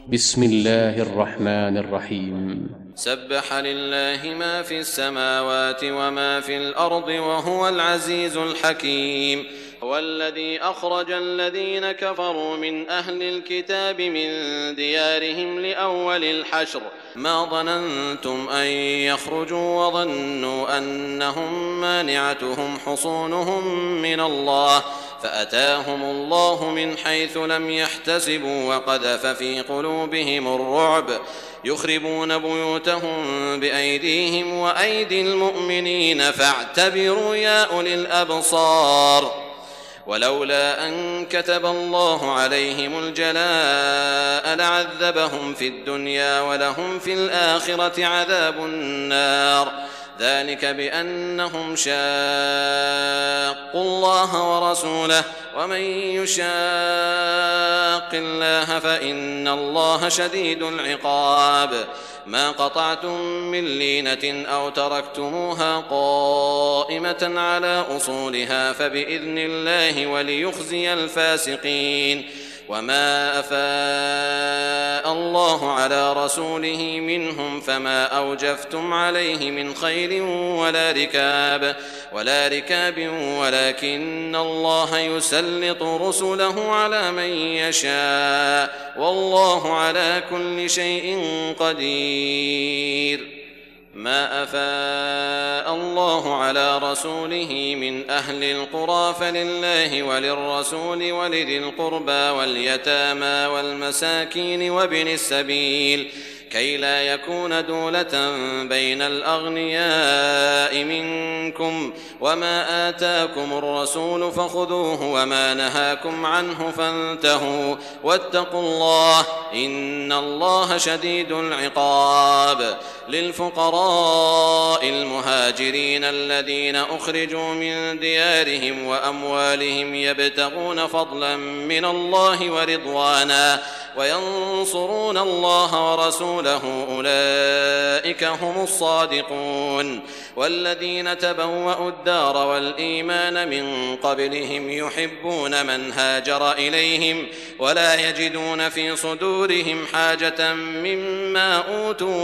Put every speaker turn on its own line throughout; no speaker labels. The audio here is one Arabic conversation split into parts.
بسم الله الرحمن الرحيم.
سبح لله ما في السماوات وما في الأرض وهو العزيز الحكيم. هو الذي أخرج الذين كفروا من أهل الكتاب من ديارهم لأول الحشر ما ظننتم أن يخرجوا وظنوا أنهم مانعتهم حصونهم من الله فأتاهم الله من حيث لم يحتسبوا وقذف في قلوبهم الرعب يخربون بيوتهم بأيديهم وأيدي المؤمنين فاعتبروا يا أولي الأبصار. ولولا أن كتب الله عليهم الجلاء لعذبهم في الدنيا ولهم في الآخرة عذاب النار ذلك بأنهم شاقوا الله ورسوله ومن يشاق الله فإن الله شديد العقاب. ما قطعتم من لينة أو تركتموها قائمة على أصولها فبإذن الله وليخزي الفاسقين. وما أفاء الله على رسوله منهم فما أوجفتم عليه من خيل ولا ركاب ولكن الله يسلط رسله على من يشاء والله على كل شيء قدير. ما أفاء الله على رسوله من أهل القرى فلله وللرسول ولذي القربى واليتامى والمساكين وابن السبيل كي لا يكون دولة بين الأغنياء منكم وما آتاكم الرسول فخذوه وما نهاكم عنه فانتهوا واتقوا الله إن الله شديد العقاب. للفقراء المهاجرين الذين أخرجوا من ديارهم وأموالهم يبتغون فضلا من الله ورضوانا وينصرون الله ورسوله أولئك هم الصادقون. والذين تبوأوا الدار والإيمان من قبلهم يحبون من هاجر إليهم ولا يجدون في صدورهم حاجة مما أوتوا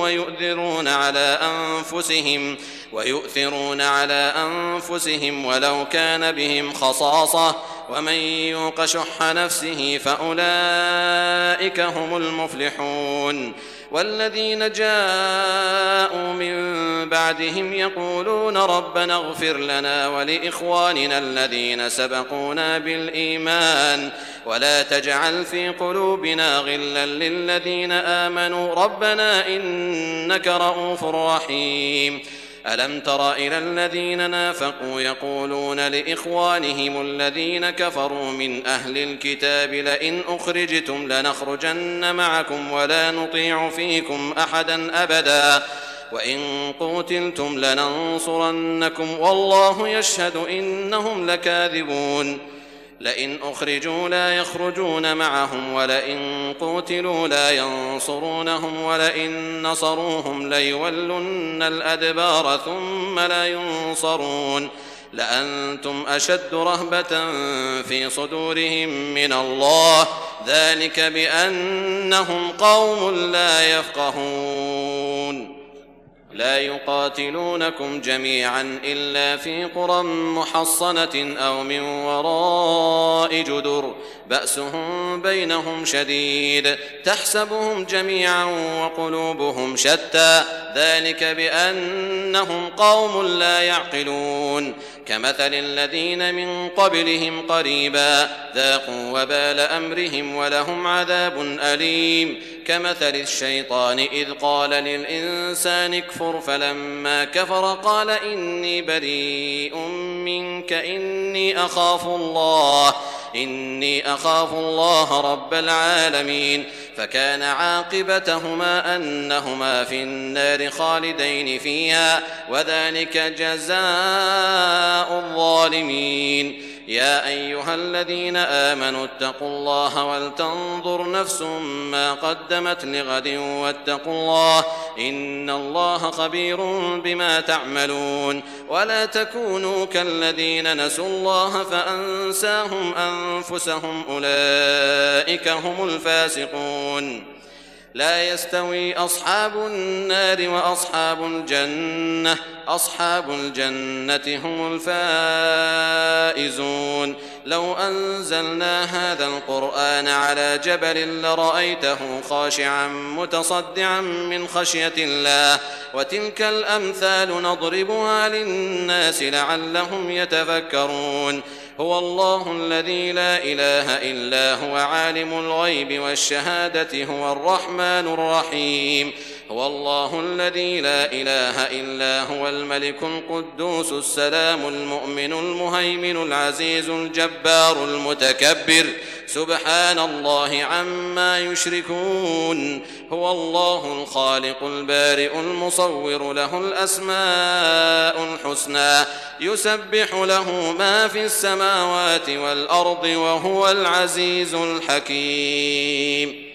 ويؤثرون على أنفسهم ولو كان بهم خصاصة ومن يوق شح نفسه فأولئك هم المفلحون. والذين جاءوا من بعدهم يقولون ربنا اغفر لنا ولإخواننا الذين سبقونا بالإيمان ولا تجعل في قلوبنا غلا للذين آمنوا ربنا إنك رؤوف رحيم. ألم تر إلى الذين نافقوا يقولون لإخوانهم الذين كفروا من أهل الكتاب لئن أخرجتم لنخرجن معكم ولا نطيع فيكم أحدا أبدا وإن قوتلتم لننصرنكم والله يشهد إنهم لكاذبون. لئن أخرجوا لا يخرجون معهم ولئن قوتلوا لا ينصرونهم ولئن نصروهم ليولن الأدبار ثم لا ينصرون لأنتم أشد رهبة في صدورهم من الله ذلك بأنهم قوم لا يفقهون. لا يقاتلونكم جميعا إلا في قرى محصنة أو من وراء جدر بأسهم بينهم شديد تحسبهم جميعا وقلوبهم شتى ذلك بأنهم قوم لا يعقلون. كمثل الذين من قبلهم قريبا ذاقوا وبال أمرهم ولهم عذاب أليم. كمثل الشيطان إذ قال للإنسان اكفر فلما كفر قال إني بريء منك إني أخاف الله رب العالمين. فكان عاقبتهما أنهما في النار خالدين فيها وذلك جزاء الظالمين. يا أيها الذين آمنوا اتقوا الله ولتنظر نفس ما قدمت لغد واتقوا الله إن الله خبير بما تعملون. ولا تكونوا كالذين نسوا الله فأنساهم أنفسهم أولئك هم الفاسقون. لا يستوي أصحاب النار وأصحاب الجنة، أصحاب الجنة هم الفائزون. لو أنزلنا هذا القرآن على جبل لرأيته خاشعا متصدعا من خشية الله، وتلك الأمثال نضربها للناس لعلهم يتفكرون. هو الله الذي لا إله إلا هو عالم الغيب والشهادة هو الرحمن الرحيم. هو الله الذي لا إله إلا هو الملك القدوس السلام المؤمن المهيمن العزيز الجبار المتكبر، سبحان الله عما يشركون. هو الله الخالق البارئ المصور، له الأسماء الحسنى، يسبح له ما في السماوات والأرض وهو العزيز الحكيم.